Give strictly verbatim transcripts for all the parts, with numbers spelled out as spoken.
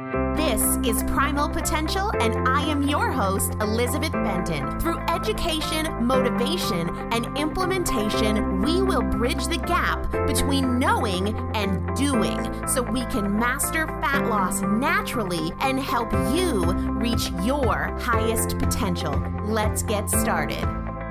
This is Primal Potential, and I am your host, Elizabeth Benton. Through education, motivation, and implementation, we will bridge the gap between knowing and doing so we can master fat loss naturally and help you reach your highest potential. Let's get started.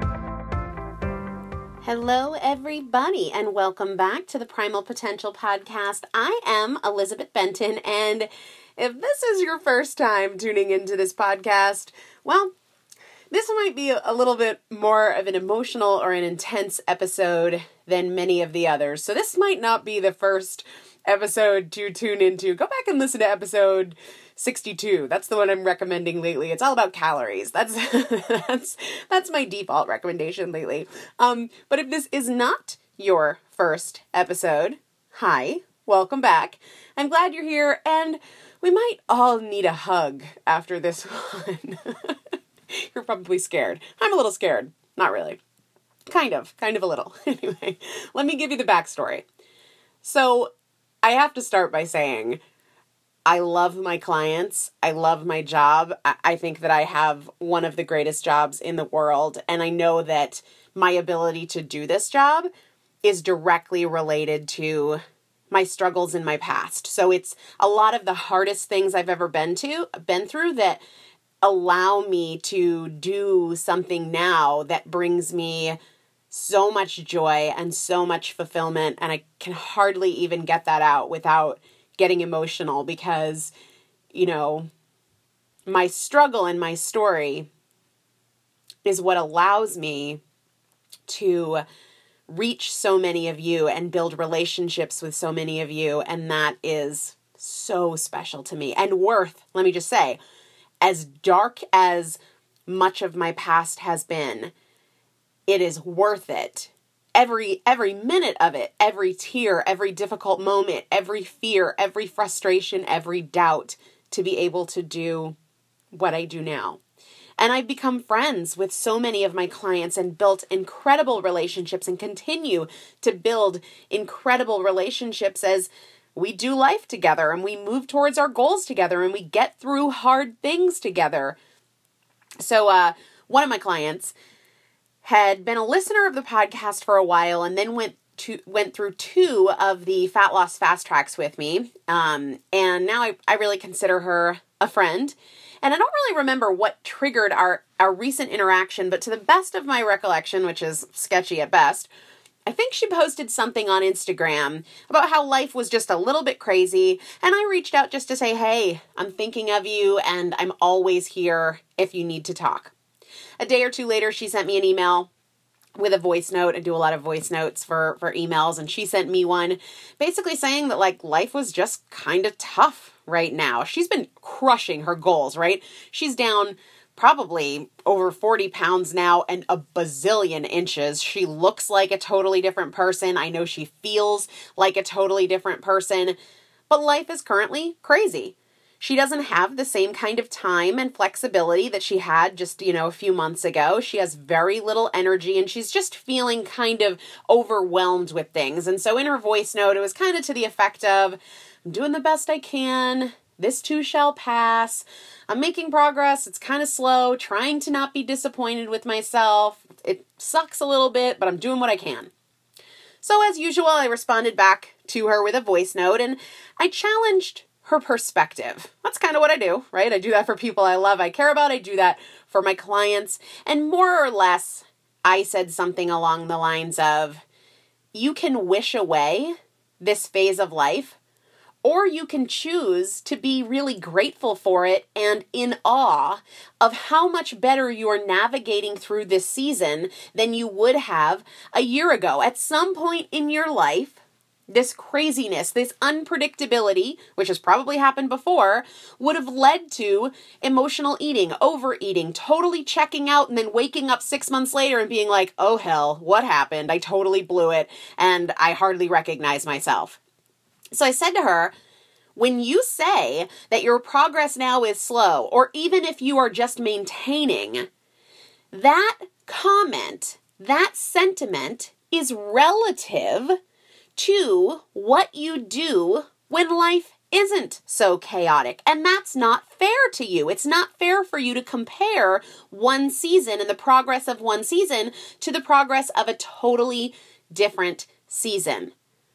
Hello, everybody, and welcome back to the Primal Potential Podcast. I am Elizabeth Benton, and if this is your first time tuning into this podcast, well, this might be a little bit more of an emotional or an intense episode than many of the others. So this might not be the first episode to tune into. Go back and listen to episode sixty-two. That's the one I'm recommending lately. It's all about calories. That's that's that's my default recommendation lately. Um, but if this is not your first episode, hi, welcome back. I'm glad you're here, and we might all need a hug after this one. You're probably scared. I'm a little scared. Not really. Kind of. Kind of a little. Anyway, let me give you the backstory. So, I have to start by saying, I love my clients. I love my job. I think that I have one of the greatest jobs in the world, and I know that my ability to do this job is directly related to my struggles in my past. So it's a lot of the hardest things I've ever been to, been through that allow me to do something now that brings me so much joy and so much fulfillment. And I can hardly even get that out without getting emotional because, you know, my struggle and my story is what allows me to reach so many of you and build relationships with so many of you. And that is so special to me and worth, let me just say, as dark as much of my past has been, it is worth it. Every, every minute of it, every tear, every difficult moment, every fear, every frustration, every doubt to be able to do what I do now. And I've become friends with so many of my clients and built incredible relationships and continue to build incredible relationships as we do life together and we move towards our goals together and we get through hard things together. So uh, one of my clients had been a listener of the podcast for a while and then went to went through two of the fat loss fast tracks with me. Um, and now I, I really consider her a friend. And I don't really remember what triggered our, our recent interaction, but to the best of my recollection, which is sketchy at best, I think she posted something on Instagram about how life was just a little bit crazy. And I reached out just to say, hey, I'm thinking of you and I'm always here if you need to talk. A day or two later, she sent me an email with a voice note. I do a lot of voice notes for, for emails, and she sent me one basically saying that like life was just kind of tough right now. She's been crushing her goals, right? She's down probably over forty pounds now and a bazillion inches. She looks like a totally different person. I know she feels like a totally different person, but life is currently crazy. She doesn't have the same kind of time and flexibility that she had just, you know, a few months ago. She has very little energy and she's just feeling kind of overwhelmed with things. And so in her voice note, it was kind of to the effect of, I'm doing the best I can. This too shall pass. I'm making progress. It's kind of slow, trying to not be disappointed with myself. It sucks a little bit, but I'm doing what I can. So as usual, I responded back to her with a voice note and I challenged her perspective. That's kind of what I do, right? I do that for people I love, I care about. I do that for my clients. And more or less, I said something along the lines of, you can wish away this phase of life, or you can choose to be really grateful for it and in awe of how much better you are navigating through this season than you would have a year ago. At some point in your life, this craziness, this unpredictability, which has probably happened before, would have led to emotional eating, overeating, totally checking out, and then waking up six months later and being like, oh hell, what happened? I totally blew it, and I hardly recognize myself. So I said to her, when you say that your progress now is slow, or even if you are just maintaining, that comment, that sentiment is relative to what you do when life isn't so chaotic. And that's not fair to you. It's not fair for you to compare one season and the progress of one season to the progress of a totally different season.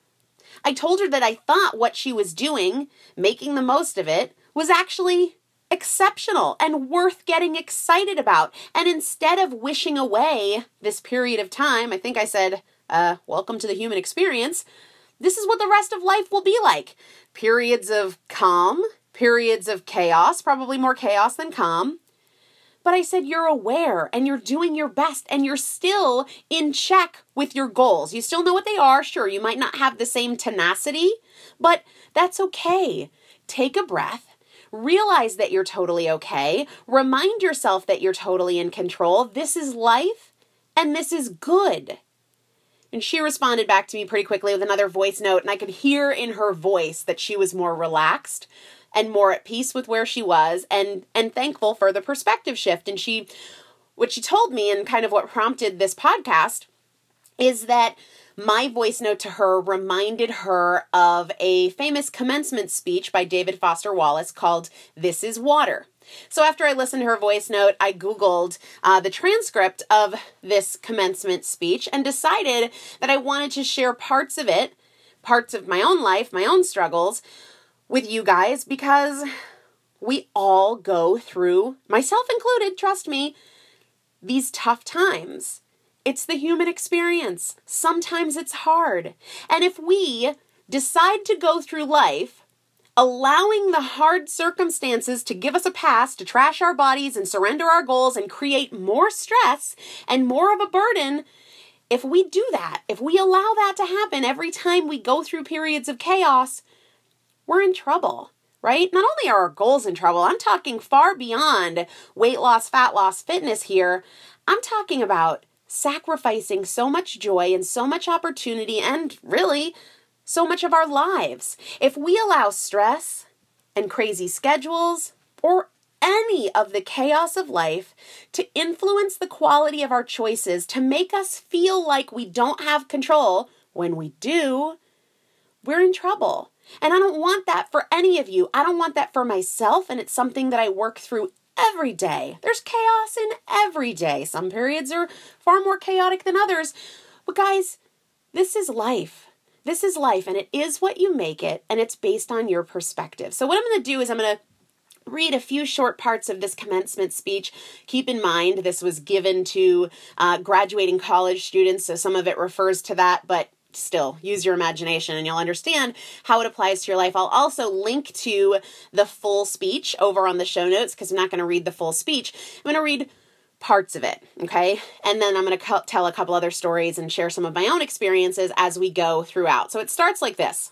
I told her that I thought what she was doing, making the most of it, was actually exceptional and worth getting excited about. And instead of wishing away this period of time, I think I said, uh, welcome to the human experience, this is what the rest of life will be like. Periods of calm, periods of chaos, probably more chaos than calm. But I said, you're aware and you're doing your best and you're still in check with your goals. You still know what they are. Sure, you might not have the same tenacity, but that's okay. Take a breath. Realize that you're totally okay. Remind yourself that you're totally in control. This is life and this is good. And she responded back to me pretty quickly with another voice note, and I could hear in her voice that she was more relaxed and more at peace with where she was and and thankful for the perspective shift. And she, what she told me and kind of what prompted this podcast is that my voice note to her reminded her of a famous commencement speech by David Foster Wallace called This is Water. So after I listened to her voice note, I Googled uh, the transcript of this commencement speech and decided that I wanted to share parts of it, parts of my own life, my own struggles, with you guys, because we all go through, myself included, trust me, these tough times. It's the human experience. Sometimes it's hard. And if we decide to go through life allowing the hard circumstances to give us a pass to trash our bodies and surrender our goals and create more stress and more of a burden, if we do that, if we allow that to happen every time we go through periods of chaos, we're in trouble, right? Not only are our goals in trouble, I'm talking far beyond weight loss, fat loss, fitness here. I'm talking about sacrificing so much joy and so much opportunity and really so much of our lives. If we allow stress and crazy schedules or any of the chaos of life to influence the quality of our choices, to make us feel like we don't have control when we do, we're in trouble. And I don't want that for any of you. I don't want that for myself, and it's something that I work through every day. There's chaos in every day. Some periods are far more chaotic than others. But guys, this is life. This is life, and it is what you make it, and it's based on your perspective. So what I'm going to do is I'm going to read a few short parts of this commencement speech. Keep in mind, this was given to uh, graduating college students, so some of it refers to that, but still, use your imagination and you'll understand how it applies to your life. I'll also link to the full speech over on the show notes because I'm not going to read the full speech. I'm going to read parts of it, okay? And then I'm going to co- tell a couple other stories and share some of my own experiences as we go throughout. So it starts like this.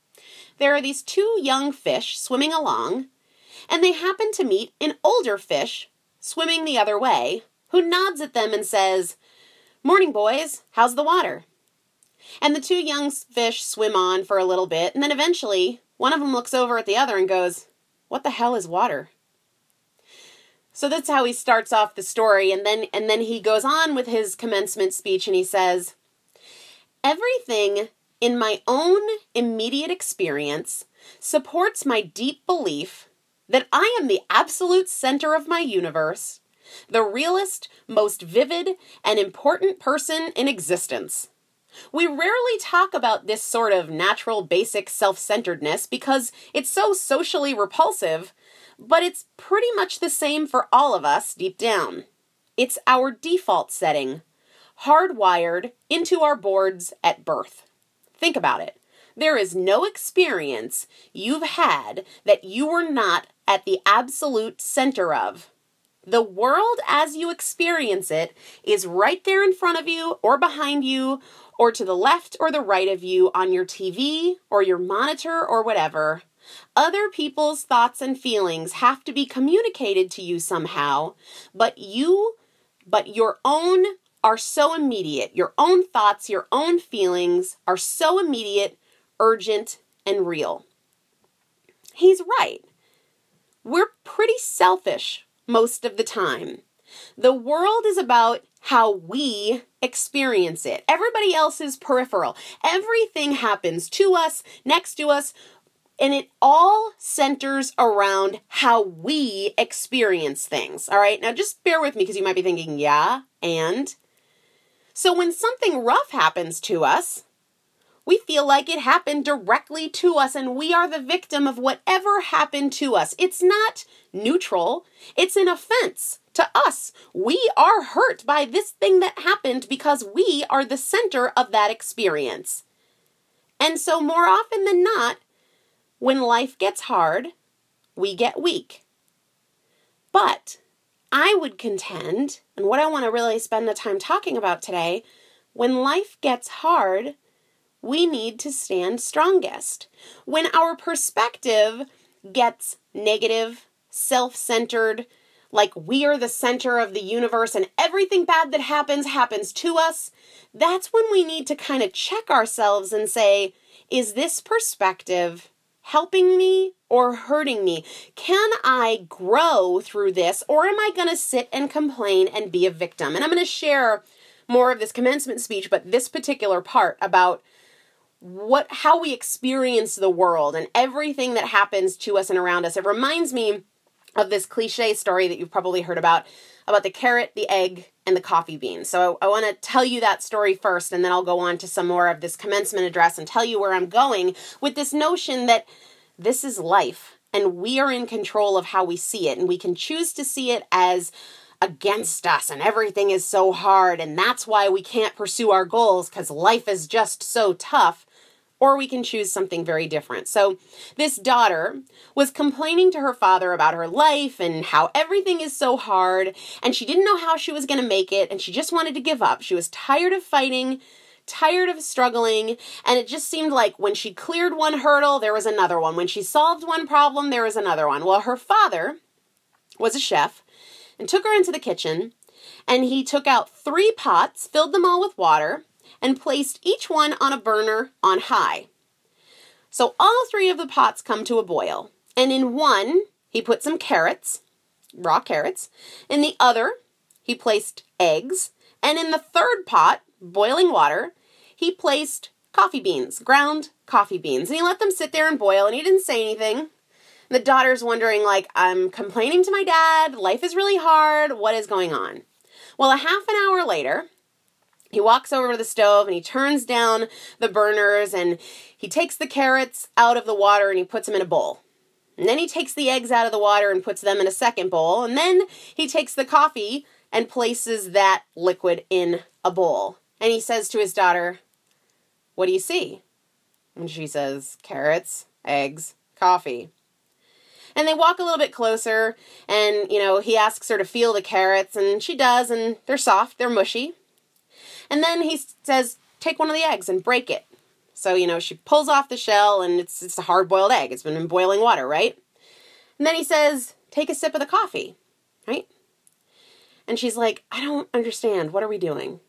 There are these two young fish swimming along, and they happen to meet an older fish swimming the other way, who nods at them and says, "Morning, boys. How's the water?" And the two young fish swim on for a little bit, and then eventually one of them looks over at the other and goes, "What the hell is water?" So that's how he starts off the story, and then and then he goes on with his commencement speech, and he says, "Everything in my own immediate experience supports my deep belief that I am the absolute center of my universe, the realest, most vivid, and important person in existence. We rarely talk about this sort of natural, basic self-centeredness because it's so socially repulsive, but it's pretty much the same for all of us deep down. It's our default setting, hardwired into our boards at birth. Think about it. There is no experience you've had that you were not at the absolute center of. The world as you experience it is right there in front of you or behind you or to the left or the right of you on your T V or your monitor or whatever. Other people's thoughts and feelings have to be communicated to you somehow, but you, but your own are so immediate. Your own thoughts, your own feelings are so immediate, urgent, and real." He's right. We're pretty selfish most of the time. The world is about how we experience it. Everybody else is peripheral. Everything happens to us, next to us, And it all centers around how we experience things. All right. Now just bear with me because you might be thinking, yeah, and? So when something rough happens to us, we feel like it happened directly to us and we are the victim of whatever happened to us. It's not neutral. It's an offense to us. We are hurt by this thing that happened because we are the center of that experience. And so more often than not, when life gets hard, we get weak. But I would contend, and what I want to really spend the time talking about today, when life gets hard, we need to stand strongest. When our perspective gets negative, self-centered, like we are the center of the universe and everything bad that happens, happens to us, that's when we need to kind of check ourselves and say, is this perspective helping me or hurting me? Can I grow through this, or am I going to sit and complain and be a victim? And I'm going to share more of this commencement speech, but this particular part about what how we experience the world and everything that happens to us and around us. It reminds me of this cliche story that you've probably heard about, about the carrot, the egg, and the coffee bean. So I, I want to tell you that story first, and then I'll go on to some more of this commencement address and tell you where I'm going with this notion that this is life, and we are in control of how we see it, and we can choose to see it as against us, and everything is so hard, and that's why we can't pursue our goals, because life is just so tough. Or we can choose something very different. So this daughter was complaining to her father about her life and how everything is so hard, and she didn't know how she was going to make it, and she just wanted to give up. She was tired of fighting, tired of struggling, and it just seemed like when she cleared one hurdle, there was another one. When she solved one problem, there was another one. Well, her father was a chef and took her into the kitchen, and he took out three pots, filled them all with water, and placed each one on a burner on high. So all three of the pots come to a boil. And in one, he put some carrots, raw carrots. In the other, he placed eggs. And in the third pot, boiling water, he placed coffee beans, ground coffee beans. And he let them sit there and boil, and he didn't say anything. The daughter's wondering, like, I'm complaining to my dad. Life is really hard. What is going on? Well, a half an hour later, he walks over to the stove and he turns down the burners and he takes the carrots out of the water and he puts them in a bowl. And then he takes the eggs out of the water and puts them in a second bowl. And then he takes the coffee and places that liquid in a bowl. And he says to his daughter, "What do you see?" And she says, "Carrots, eggs, coffee." And they walk a little bit closer and, you know, he asks her to feel the carrots and she does, and they're soft, they're mushy. And then he says, take one of the eggs and break it. So, you know, she pulls off the shell and it's it's a hard-boiled egg. It's been in boiling water, right? And then he says, take a sip of the coffee, right? And she's like, I don't understand. What are we doing?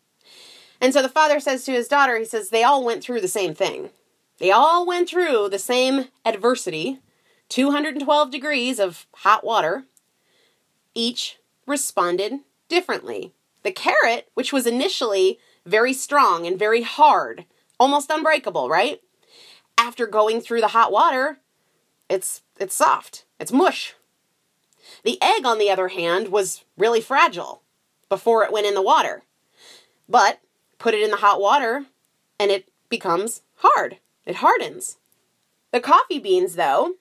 And so the father says to his daughter, he says, they all went through the same thing. They all went through the same adversity, two hundred twelve degrees of hot water. Each responded differently. The carrot, which was initially very strong and very hard, almost unbreakable, right? After going through the hot water, it's it's soft. It's mush. The egg, on the other hand, was really fragile before it went in the water. But put it in the hot water and it becomes hard. It hardens. The coffee beans, though,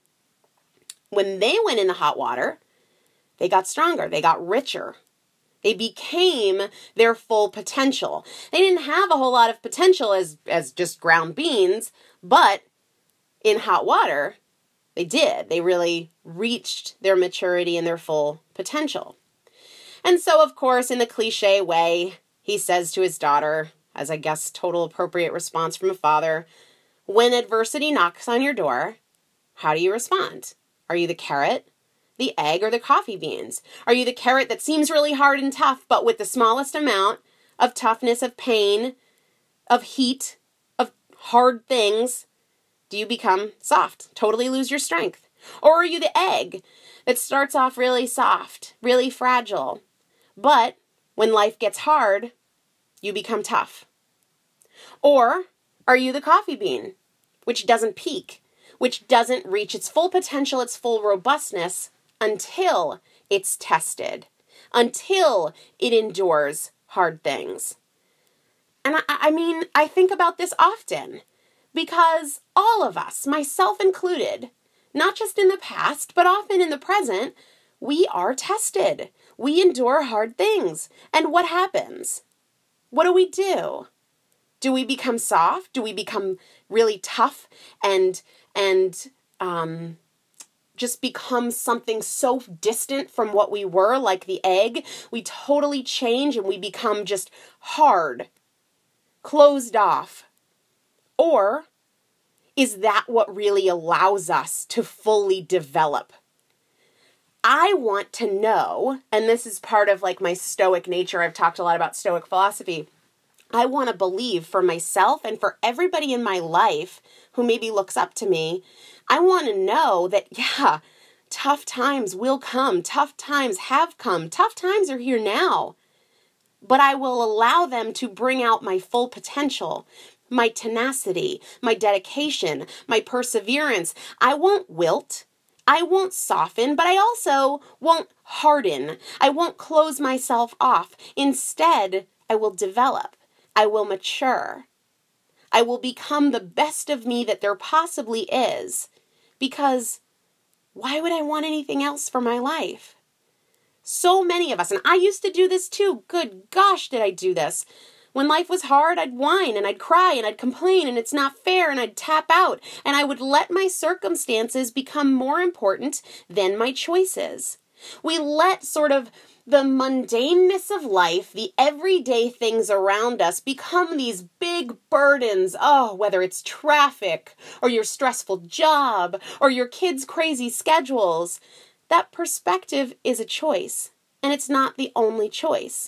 when they went in the hot water, they got stronger. They got richer. They became their full potential. They didn't have a whole lot of potential as, as just ground beans, but in hot water, they did. They really reached their maturity and their full potential. And so, of course, in the cliche way, he says to his daughter, as I guess total appropriate response from a father, when adversity knocks on your door, how do you respond? Are you the carrot, the egg, or the coffee beans? Are you the carrot that seems really hard and tough, but with the smallest amount of toughness, of pain, of heat, of hard things, do you become soft, totally lose your strength? Or are you the egg that starts off really soft, really fragile, but when life gets hard, you become tough? Or are you the coffee bean, which doesn't peak, which doesn't reach its full potential, its full robustness, until it's tested, until it endures hard things. And I, I mean, I think about this often because all of us, myself included, not just in the past, but often in the present, we are tested. We endure hard things. And what happens? What do we do? Do we become soft? Do we become really tough and, and, um, just become something so distant from what we were, like the egg? We totally change and we become just hard, closed off. Or is that what really allows us to fully develop? I want to know, and this is part of like my Stoic nature. I've talked a lot about Stoic philosophy. I want to believe for myself and for everybody in my life who maybe looks up to me, I want to know that, yeah, tough times will come. Tough times have come. Tough times are here now. But I will allow them to bring out my full potential, my tenacity, my dedication, my perseverance. I won't wilt. I won't soften, but I also won't harden. I won't close myself off. Instead, I will develop. I will mature. I will become the best of me that there possibly is. Because why would I want anything else for my life? So many of us, and I used to do this too. Good gosh, did I do this? When life was hard, I'd whine and I'd cry and I'd complain and it's not fair and I'd tap out and I would let my circumstances become more important than my choices. We let sort of the mundaneness of life, the everyday things around us become these big burdens. Oh, whether it's traffic or your stressful job or your kids' crazy schedules. That perspective is a choice, and it's not the only choice.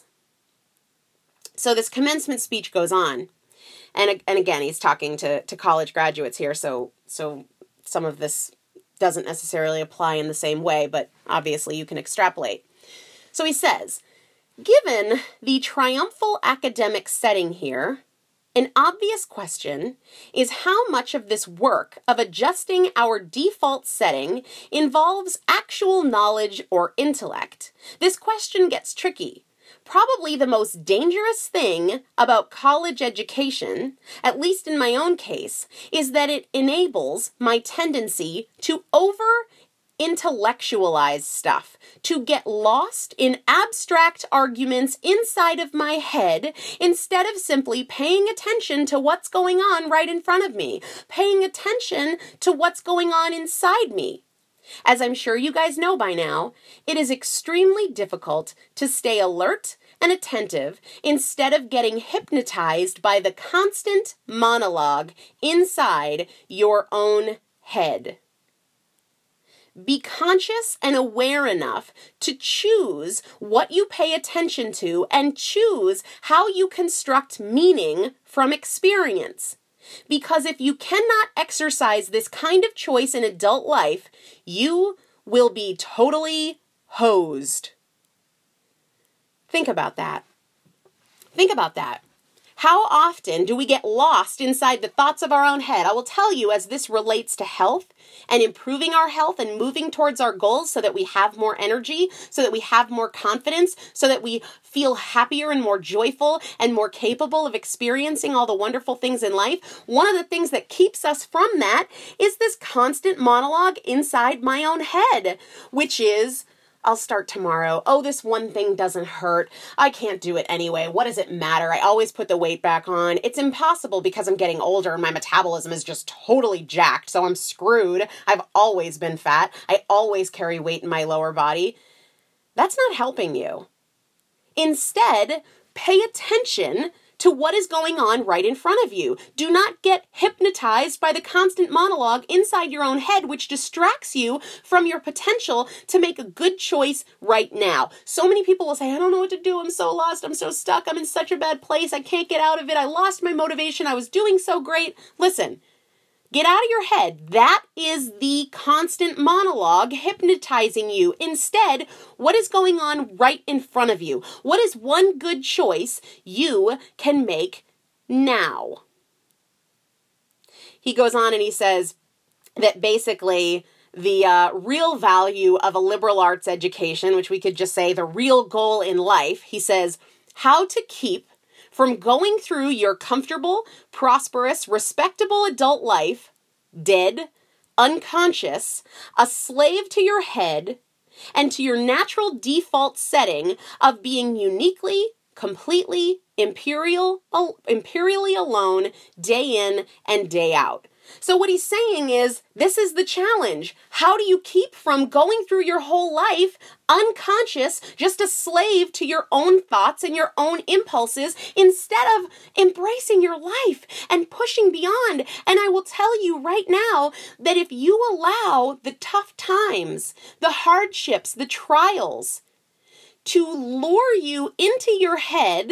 So this commencement speech goes on, and and again, he's talking to, to college graduates here, so so some of this doesn't necessarily apply in the same way, but obviously you can extrapolate. So he says, given the triumphal academic setting here, an obvious question is how much of this work of adjusting our default setting involves actual knowledge or intellect. This question gets tricky. Probably the most dangerous thing about college education, at least in my own case, is that it enables my tendency to over intellectualize stuff, to get lost in abstract arguments inside of my head instead of simply paying attention to what's going on right in front of me, paying attention to what's going on inside me. As I'm sure you guys know by now, it is extremely difficult to stay alert and attentive instead of getting hypnotized by the constant monologue inside your own head. Be conscious and aware enough to choose what you pay attention to and choose how you construct meaning from experience. Because if you cannot exercise this kind of choice in adult life, you will be totally hosed. Think about that. Think about that. How often do we get lost inside the thoughts of our own head? I will tell you, as this relates to health and improving our health and moving towards our goals so that we have more energy, so that we have more confidence, so that we feel happier and more joyful and more capable of experiencing all the wonderful things in life. One of the things that keeps us from that is this constant monologue inside my own head, which is, I'll start tomorrow. Oh, this one thing doesn't hurt. I can't do it anyway. What does it matter? I always put the weight back on. It's impossible because I'm getting older and my metabolism is just totally jacked, so I'm screwed. I've always been fat. I always carry weight in my lower body. That's not helping you. Instead, pay attention to what is going on right in front of you. Do not get hypnotized by the constant monologue inside your own head, which distracts you from your potential to make a good choice right now. So many people will say, I don't know what to do. I'm so lost. I'm so stuck. I'm in such a bad place. I can't get out of it. I lost my motivation. I was doing so great. Listen, get out of your head. That is the constant monologue hypnotizing you. Instead, what is going on right in front of you? What is one good choice you can make now? He goes on and he says, that basically the uh, real value of a liberal arts education, which we could just say the real goal in life, he says, how to keep from going through your comfortable, prosperous, respectable adult life, dead, unconscious, a slave to your head, and to your natural default setting of being uniquely, completely, imperial, imperially alone, day in and day out. So what he's saying is, this is the challenge. How do you keep from going through your whole life unconscious, just a slave to your own thoughts and your own impulses, instead of embracing your life and pushing beyond? And I will tell you right now that if you allow the tough times, the hardships, the trials to lure you into your head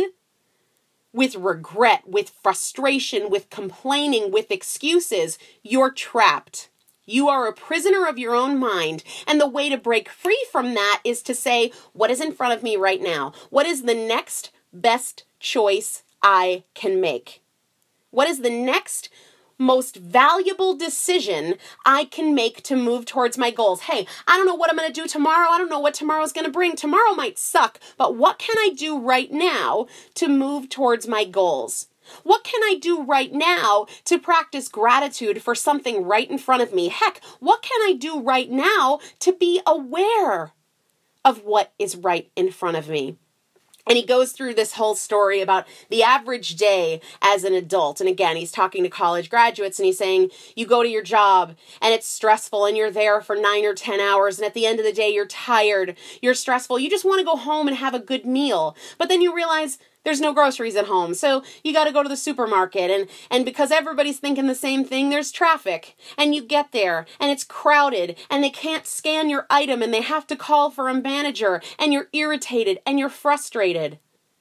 with regret, with frustration, with complaining, with excuses, you're trapped. You are a prisoner of your own mind. And the way to break free from that is to say, what is in front of me right now? What is the next best choice I can make? What is the next most valuable decision I can make to move towards my goals? Hey, I don't know what I'm going to do tomorrow. I don't know what tomorrow's going to bring. Tomorrow might suck, but what can I do right now to move towards my goals? What can I do right now to practice gratitude for something right in front of me? Heck, what can I do right now to be aware of what is right in front of me? And he goes through this whole story about the average day as an adult. And again, he's talking to college graduates and he's saying, you go to your job and it's stressful and you're there for nine or ten hours. And at the end of the day, you're tired, you're stressful. You just want to go home and have a good meal. But then you realize there's no groceries at home. So you got to go to the supermarket. And, and because everybody's thinking the same thing, there's traffic. And you get there and it's crowded and they can't scan your item and they have to call for a manager and you're irritated and you're frustrated.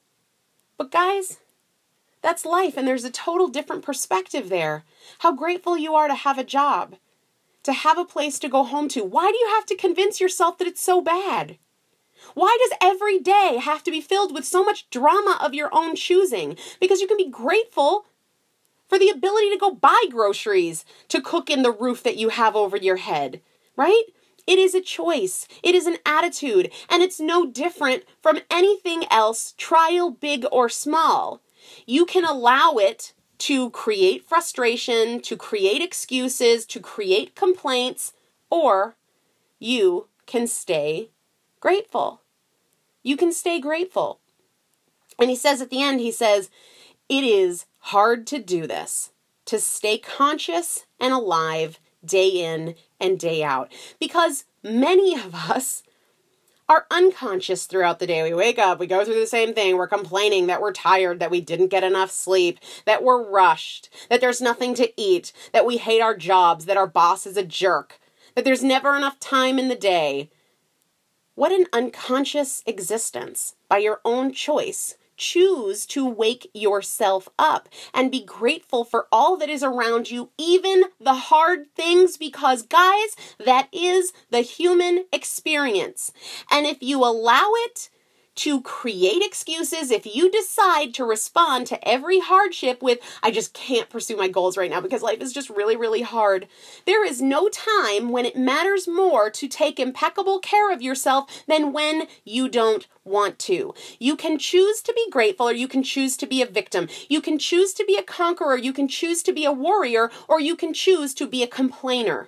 But guys, that's life, and there's a total different perspective there. How grateful you are to have a job, to have a place to go home to. Why do you have to convince yourself that it's so bad? Why does every day have to be filled with so much drama of your own choosing? Because you can be grateful for the ability to go buy groceries to cook in the roof that you have over your head, right? It is a choice. It is an attitude, and it's no different from anything else, trial, big or small. You can allow it to create frustration, to create excuses, to create complaints, or you can stay grateful. You can stay grateful. And he says at the end, he says, it is hard to do this, to stay conscious and alive day in and day out, because many of us are unconscious throughout the day. We wake up, we go through the same thing. We're complaining that we're tired, that we didn't get enough sleep, that we're rushed, that there's nothing to eat, that we hate our jobs, that our boss is a jerk, that there's never enough time in the day. What an unconscious existence. By your own choice, choose to wake yourself up and be grateful for all that is around you, even the hard things, because guys, that is the human experience. And if you allow it to create excuses, if you decide to respond to every hardship with, I just can't pursue my goals right now because life is just really, really hard, there is no time when it matters more to take impeccable care of yourself than when you don't want to. You can choose to be grateful, or you can choose to be a victim. You can choose to be a conqueror, you can choose to be a warrior, or you can choose to be a complainer.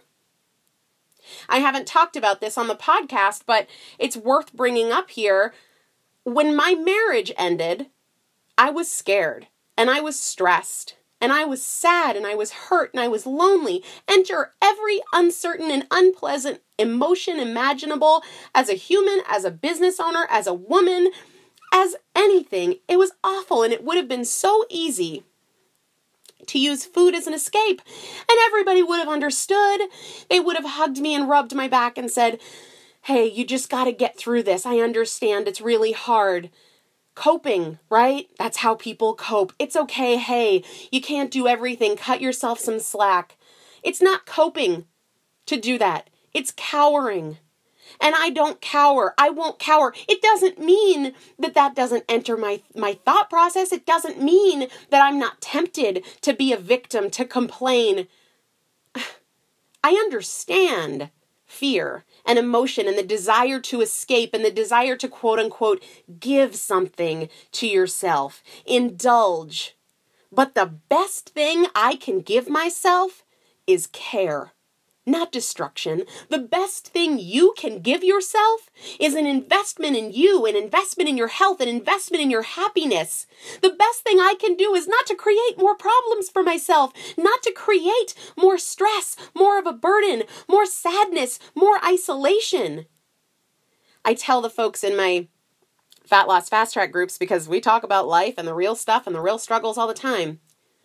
I haven't talked about this on the podcast, but it's worth bringing up here. When my marriage ended, I was scared, and I was stressed, and I was sad, and I was hurt, and I was lonely. Enter every uncertain and unpleasant emotion imaginable as a human, as a business owner, as a woman, as anything. It was awful, and it would have been so easy to use food as an escape, and everybody would have understood. They would have hugged me and rubbed my back and said, hey, you just got to get through this. I understand it's really hard. Coping, right? That's how people cope. It's okay. Hey, you can't do everything. Cut yourself some slack. It's not coping to do that. It's cowering. And I don't cower. I won't cower. It doesn't mean that that doesn't enter my, my thought process. It doesn't mean that I'm not tempted to be a victim, to complain. I understand fear and emotion and the desire to escape and the desire to quote unquote give something to yourself, indulge. But the best thing I can give myself is care, not destruction. The best thing you can give yourself is an investment in you, an investment in your health, an investment in your happiness. The best thing I can do is not to create more problems for myself, not to create more stress, more of a burden, more sadness, more isolation. I tell the folks in my Fat Loss Fast Track groups, because we talk about life and the real stuff and the real struggles all the time,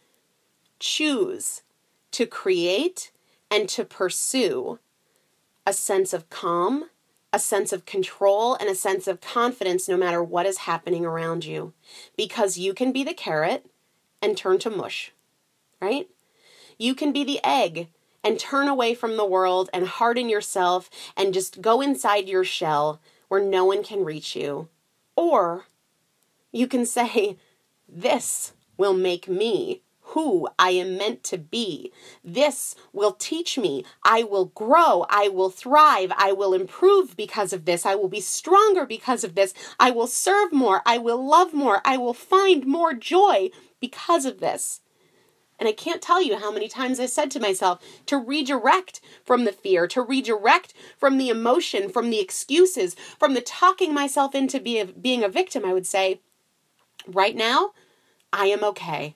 choose to create and to pursue a sense of calm, a sense of control, and a sense of confidence no matter what is happening around you. Because you can be the carrot and turn to mush, right? You can be the egg and turn away from the world and harden yourself and just go inside your shell where no one can reach you. Or you can say, this will make me who I am meant to be. This will teach me. I will grow. I will thrive. I will improve because of this. I will be stronger because of this. I will serve more. I will love more. I will find more joy because of this. And I can't tell you how many times I said to myself to redirect from the fear, to redirect from the emotion, from the excuses, from the talking myself into be a, being a victim. I would say, right now, I am okay.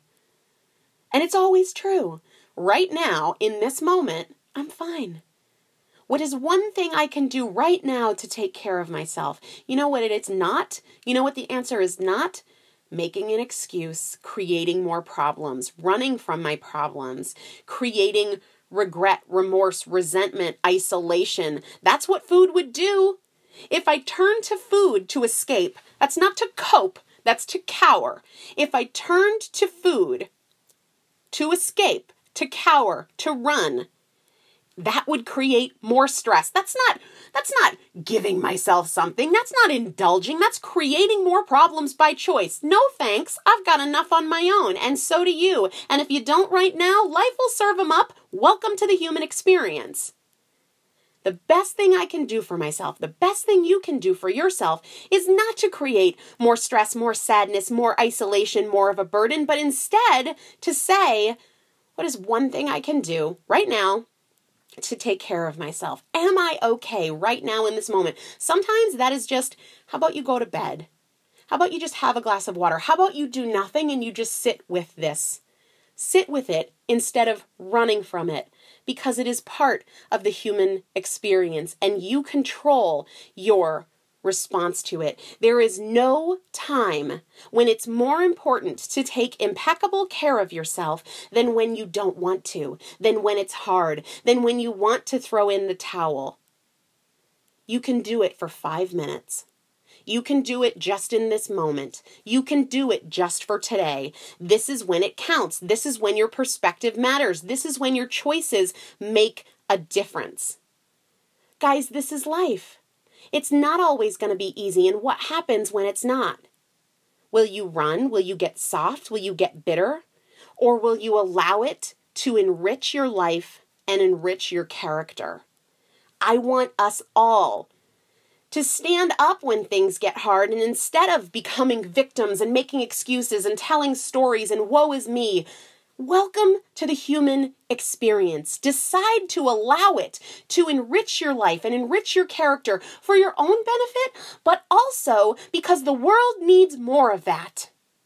And it's always true. Right now, in this moment, I'm fine. What is one thing I can do right now to take care of myself? You know what it's not? You know what the answer is not? Making an excuse, creating more problems, running from my problems, creating regret, remorse, resentment, isolation. That's what food would do. If I turn to food to escape, that's not to cope, that's to cower. If I turned to food to escape, to cower, to run, that would create more stress. That's not, that's not giving myself something. That's not indulging. That's creating more problems by choice. No thanks. I've got enough on my own, and so do you. And if you don't right now, life will serve them up. Welcome to the human experience. The best thing I can do for myself, the best thing you can do for yourself is not to create more stress, more sadness, more isolation, more of a burden, but instead to say, what is one thing I can do right now to take care of myself? Am I okay right now in this moment? Sometimes that is just, how about you go to bed? How about you just have a glass of water? How about you do nothing and you just sit with this? Sit with it instead of running from it, because it is part of the human experience and you control your response to it. There is no time when it's more important to take impeccable care of yourself than when you don't want to, than when it's hard, than when you want to throw in the towel. You can do it for five minutes. You can do it just in this moment. You can do it just for today. This is when it counts. This is when your perspective matters. This is when your choices make a difference. Guys, this is life. It's not always going to be easy, and what happens when it's not? Will you run? Will you get soft? Will you get bitter? Or will you allow it to enrich your life and enrich your character? I want us all to stand up when things get hard, and instead of becoming victims and making excuses and telling stories and woe is me, welcome to the human experience. Decide to allow it to enrich your life and enrich your character for your own benefit, but also because the world needs more of that.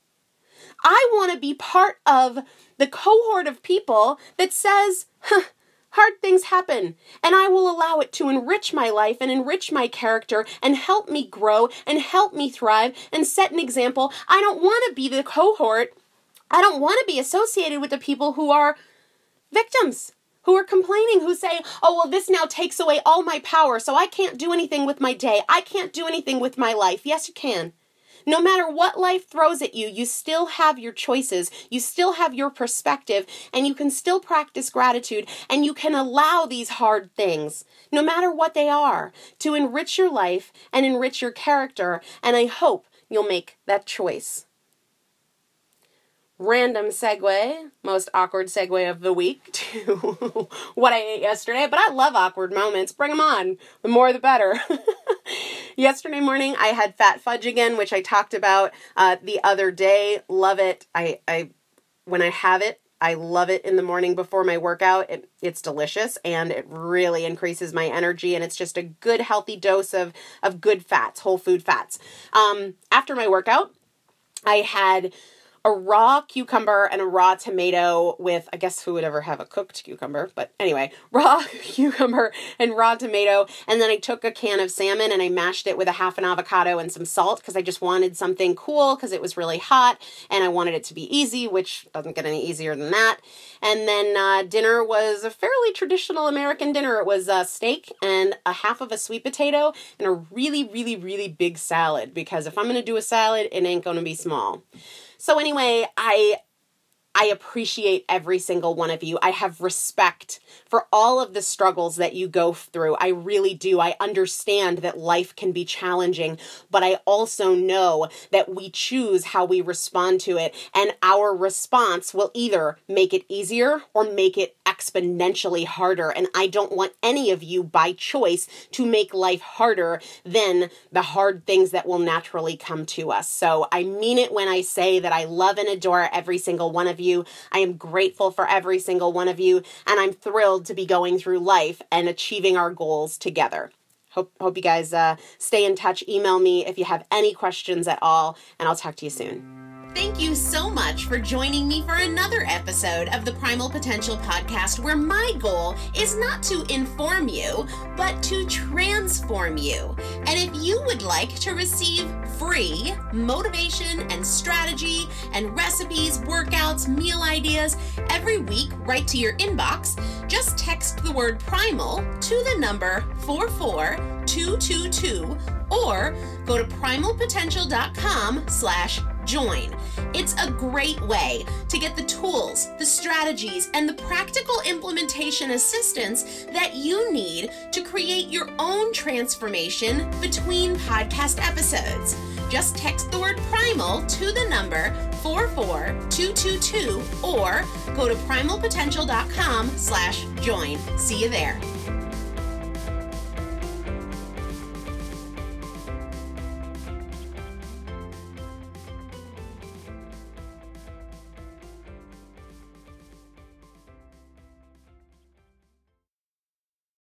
I want to be part of the cohort of people that says, huh, hard things happen, and I will allow it to enrich my life and enrich my character and help me grow and help me thrive and set an example. I don't want to be the cohort. I don't want to be associated with the people who are victims, who are complaining, who say, oh, well, this now takes away all my power, so I can't do anything with my day. I can't do anything with my life. Yes, you can. No matter what life throws at you, you still have your choices, you still have your perspective, and you can still practice gratitude, and you can allow these hard things, no matter what they are, to enrich your life and enrich your character, and I hope you'll make that choice. random segue, most awkward segue of the week to what I ate yesterday, but I love awkward moments. Bring them on. The more the better. Yesterday morning, I had fat fudge again, which I talked about uh, the other day. Love it. I, I, when I have it, I love it in the morning before my workout. It, it's delicious and it really increases my energy, and it's just a good healthy dose of, of good fats, whole food fats. Um, after my workout, I had a raw cucumber and a raw tomato with, I guess who would ever have a cooked cucumber, but anyway, raw cucumber and raw tomato. And then I took a can of salmon and I mashed it with a half an avocado and some salt because I just wanted something cool because it was really hot and I wanted it to be easy, which doesn't get any easier than that. And then uh, dinner was a fairly traditional American dinner. It was a steak and a half of a sweet potato and a really, really, really big salad, because if I'm going to do a salad, it ain't going to be small. So anyway, I I appreciate every single one of you. I have respect for all of the struggles that you go through. I really do. I understand that life can be challenging, but I also know that we choose how we respond to it, and our response will either make it easier or make it exponentially harder. And I don't want any of you by choice to make life harder than the hard things that will naturally come to us. So I mean it when I say that I love and adore every single one of you. You. I am grateful for every single one of you, and I'm thrilled to be going through life and achieving our goals together. Hope, hope you guys uh, stay in touch. Email me if you have any questions at all, and I'll talk to you soon. Thank you so much for joining me for another episode of the Primal Potential Podcast, where my goal is not to inform you, but to transform you. And if you would like to receive free motivation and strategy and recipes, workouts, meal ideas every week right to your inbox, just text the word primal to the number four four two two two or go to primalpotential.com slash join. It's a great way to get the tools, the strategies, and the practical implementation assistance that you need to create your own transformation between podcast episodes. Just text the word primal to the number four four two two two or go to primalpotential.com slash join. See you there.